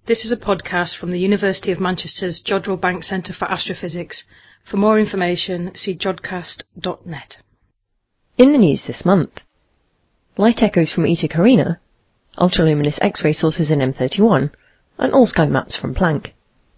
This is a podcast from the University of Manchester's Jodrell Bank Centre for Astrophysics. For more information, see jodcast.net. In the news this month, light echoes from Eta Carina, ultraluminous X-ray sources in M31, and all-sky maps from Planck.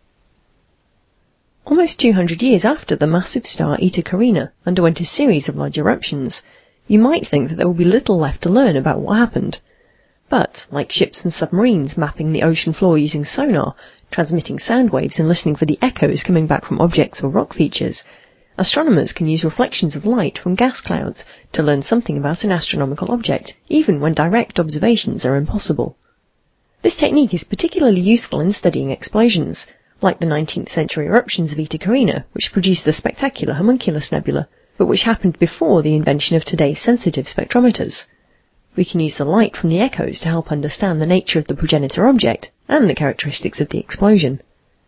Almost 200 years after the massive star Eta Carina underwent a series of large eruptions, you might think that there would be little left to learn about what happened. But, like ships and submarines mapping the ocean floor using sonar, transmitting sound waves and listening for the echoes coming back from objects or rock features, astronomers can use reflections of light from gas clouds to learn something about an astronomical object, even when direct observations are impossible. This technique is particularly useful in studying explosions, like the 19th century eruptions of Eta Carina, which produced the spectacular Homunculus Nebula, but which happened before the invention of today's sensitive spectrometers. We can use the light from the echoes to help understand the nature of the progenitor object and the characteristics of the explosion.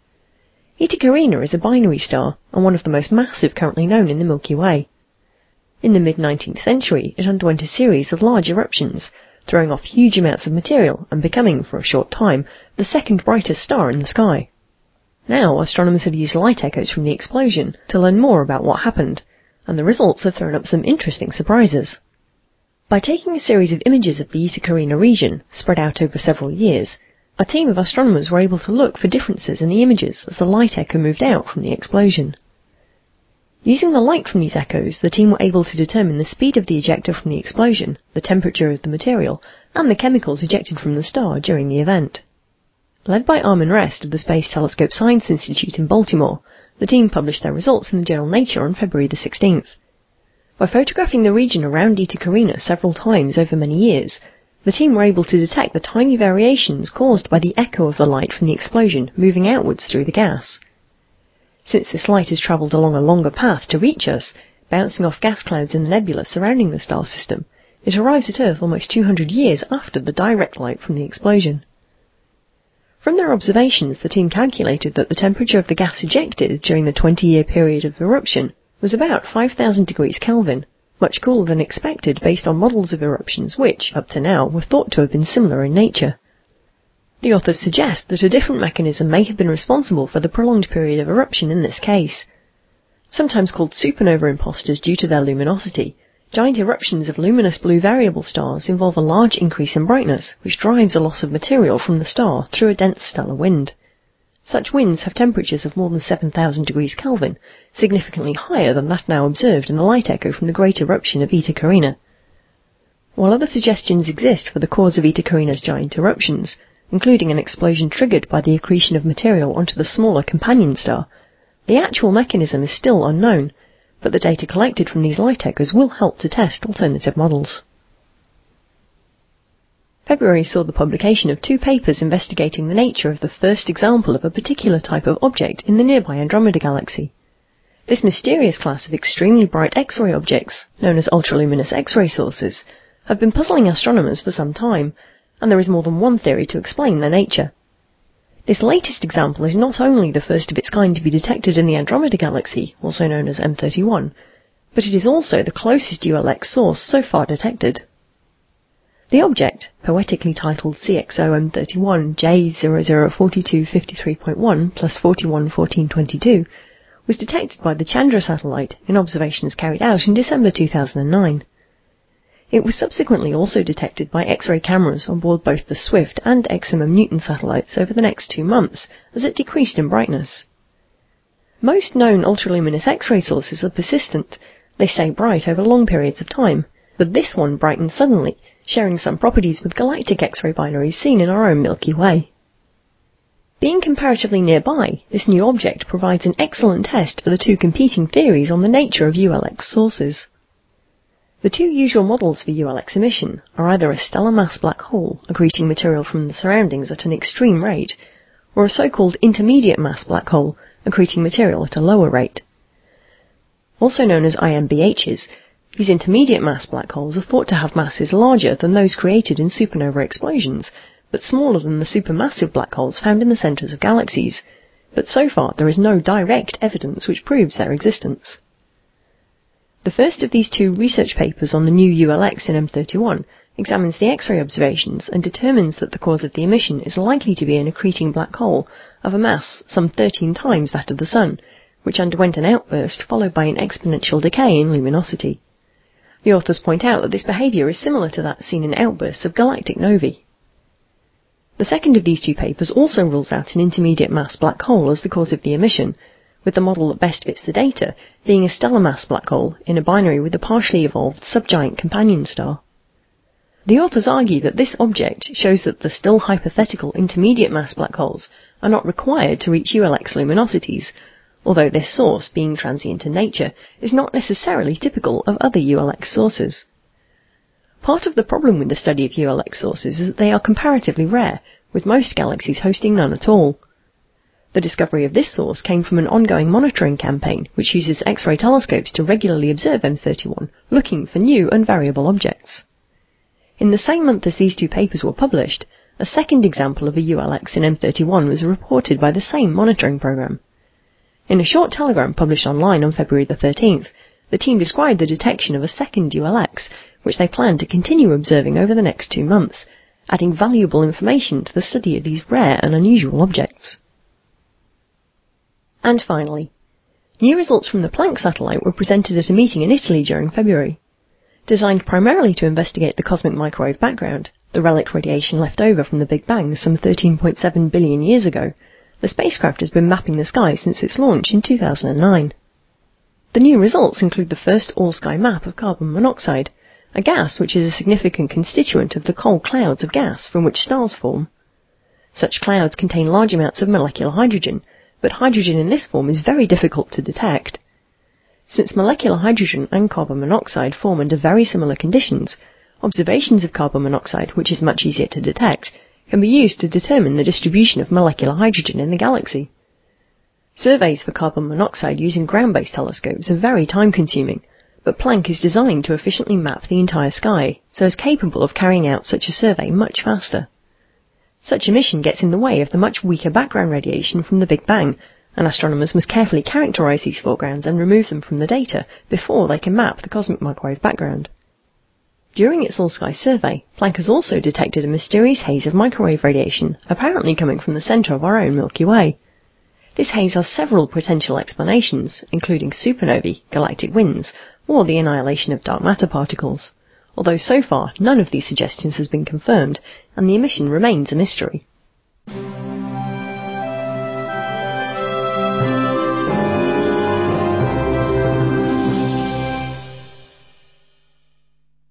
Eta Carina is a binary star and one of the most massive currently known in the Milky Way. In the mid-19th century, it underwent a series of large eruptions, throwing off huge amounts of material and becoming, for a short time, the second brightest star in the sky. Now, astronomers have used light echoes from the explosion to learn more about what happened, and the results have thrown up some interesting surprises. By taking a series of images of the Eta Carina region, spread out over several years, a team of astronomers were able to look for differences in the images as the light echo moved out from the explosion. Using the light from these echoes, the team were able to determine the speed of the ejector from the explosion, the temperature of the material, and the chemicals ejected from the star during the event. Led by Armin Rest of the Space Telescope Science Institute in Baltimore, the team published their results in the journal Nature on February the 16th. By photographing the region around Eta Carina several times over many years, the team were able to detect the tiny variations caused by the echo of the light from the explosion moving outwards through the gas. Since this light has travelled along a longer path to reach us, bouncing off gas clouds in the nebula surrounding the star system, it arrives at Earth almost 200 years after the direct light from the explosion. From their observations, the team calculated that the temperature of the gas ejected during the 20-year period of eruption was about 5,000 degrees Kelvin, much cooler than expected based on models of eruptions which, up to now, were thought to have been similar in nature. The authors suggest that a different mechanism may have been responsible for the prolonged period of eruption in this case. Sometimes called supernova imposters due to their luminosity, giant eruptions of luminous blue variable stars involve a large increase in brightness, which drives a loss of material from the star through a dense stellar wind. Such winds have temperatures of more than 7,000 degrees Kelvin, significantly higher than that now observed in the light echo from the great eruption of Eta Carina. While other suggestions exist for the cause of Eta Carina's giant eruptions, including an explosion triggered by the accretion of material onto the smaller companion star, the actual mechanism is still unknown, but the data collected from these light echoes will help to test alternative models. February saw the publication of 2 papers investigating the nature of the first example of a particular type of object in the nearby Andromeda Galaxy. This mysterious class of extremely bright X-ray objects, known as ultraluminous X-ray sources, have been puzzling astronomers for some time, and there is more than one theory to explain their nature. This latest example is not only the first of its kind to be detected in the Andromeda Galaxy, also known as M31, but it is also the closest ULX source so far detected. The object, poetically titled CXO M31 J004253.1 plus 411422, was detected by the Chandra satellite in observations carried out in December 2009. It was subsequently also detected by X-ray cameras on board both the Swift and Eximum Newton satellites over the next 2 months as it decreased in brightness. Most known ultraluminous X-ray sources are persistent. They stay bright over long periods of time, but this one brightened suddenly, sharing some properties with galactic X-ray binaries seen in our own Milky Way. Being comparatively nearby, this new object provides an excellent test for the 2 competing theories on the nature of ULX sources. The 2 usual models for ULX emission are either a stellar mass black hole accreting material from the surroundings at an extreme rate, or a so-called intermediate mass black hole accreting material at a lower rate. Also known as IMBHs, these intermediate mass black holes are thought to have masses larger than those created in supernova explosions, but smaller than the supermassive black holes found in the centres of galaxies, but so far there is no direct evidence which proves their existence. The first of these 2 research papers on the new ULX in M31 examines the X-ray observations and determines that the cause of the emission is likely to be an accreting black hole of a mass some 13 times that of the Sun, which underwent an outburst followed by an exponential decay in luminosity. The authors point out that this behaviour is similar to that seen in outbursts of galactic novae. The second of these two papers also rules out an intermediate mass black hole as the cause of the emission, with the model that best fits the data being a stellar mass black hole in a binary with a partially evolved subgiant companion star. The authors argue that this object shows that the still hypothetical intermediate mass black holes are not required to reach ULX luminosities, although this source, being transient in nature, is not necessarily typical of other ULX sources. Part of the problem with the study of ULX sources is that they are comparatively rare, with most galaxies hosting none at all. The discovery of this source came from an ongoing monitoring campaign which uses X-ray telescopes to regularly observe M31, looking for new and variable objects. In the same month as these two papers were published, a second example of a ULX in M31 was reported by the same monitoring program. In a short telegram published online on February the 13th, the team described the detection of a second ULX, which they planned to continue observing over the next 2 months, adding valuable information to the study of these rare and unusual objects. And finally, new results from the Planck satellite were presented at a meeting in Italy during February. Designed primarily to investigate the cosmic microwave background, the relic radiation left over from the Big Bang some 13.7 billion years ago, the spacecraft has been mapping the sky since its launch in 2009. The new results include the first all-sky map of carbon monoxide, a gas which is a significant constituent of the cold clouds of gas from which stars form. Such clouds contain large amounts of molecular hydrogen, but hydrogen in this form is very difficult to detect. Since molecular hydrogen and carbon monoxide form under very similar conditions, observations of carbon monoxide, which is much easier to detect, can be used to determine the distribution of molecular hydrogen in the galaxy. Surveys for carbon monoxide using ground-based telescopes are very time-consuming, but Planck is designed to efficiently map the entire sky, so is capable of carrying out such a survey much faster. Such emission gets in the way of the much weaker background radiation from the Big Bang, and astronomers must carefully characterize these foregrounds and remove them from the data before they can map the cosmic microwave background. During its all-sky survey, Planck has also detected a mysterious haze of microwave radiation, apparently coming from the centre of our own Milky Way. This haze has several potential explanations, including supernovae, galactic winds, or the annihilation of dark matter particles, although so far none of these suggestions has been confirmed, and the emission remains a mystery.